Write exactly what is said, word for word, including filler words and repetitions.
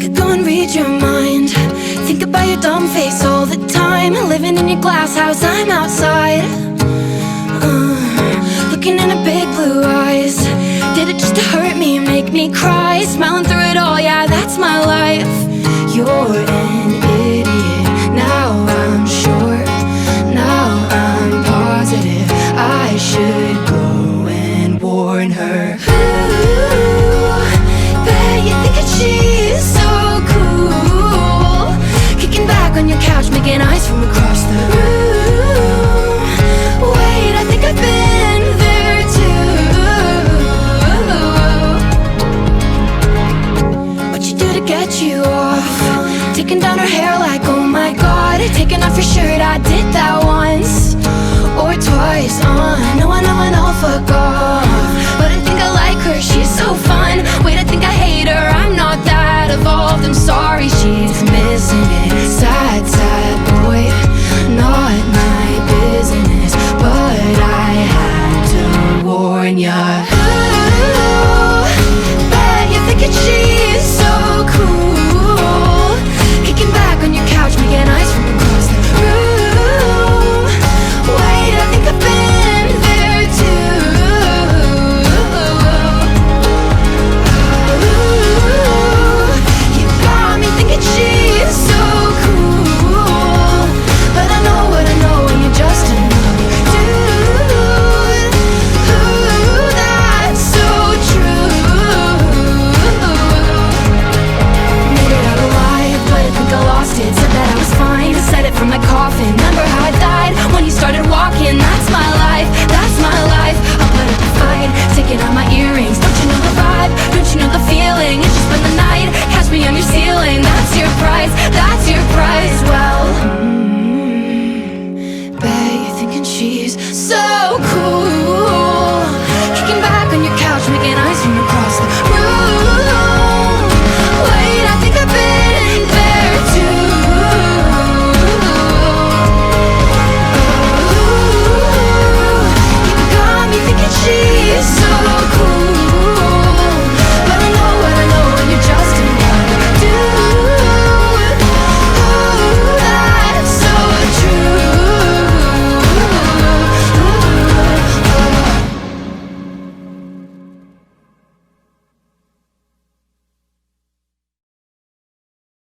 could go and read your mind. Think about your dumb face all the time. Living in your glass house, I'm outside, uh, looking into big blue eyes. Did it just to hurt me, make me cry? Smiling through it all, yeah, that's my life. You're an idiot, now I'm sure. Now I'm positive I should go and warn her. Ooh, bet you think that she's so cool, kicking back on your couch, making eyes from across the room. Wait, I think I've been there too. What you do to get you off? Taking down her hair like, oh my god. Taking off your shirt, I did that once or twice. uh, No, I know, I know, fuck off. But I think I like her, she's so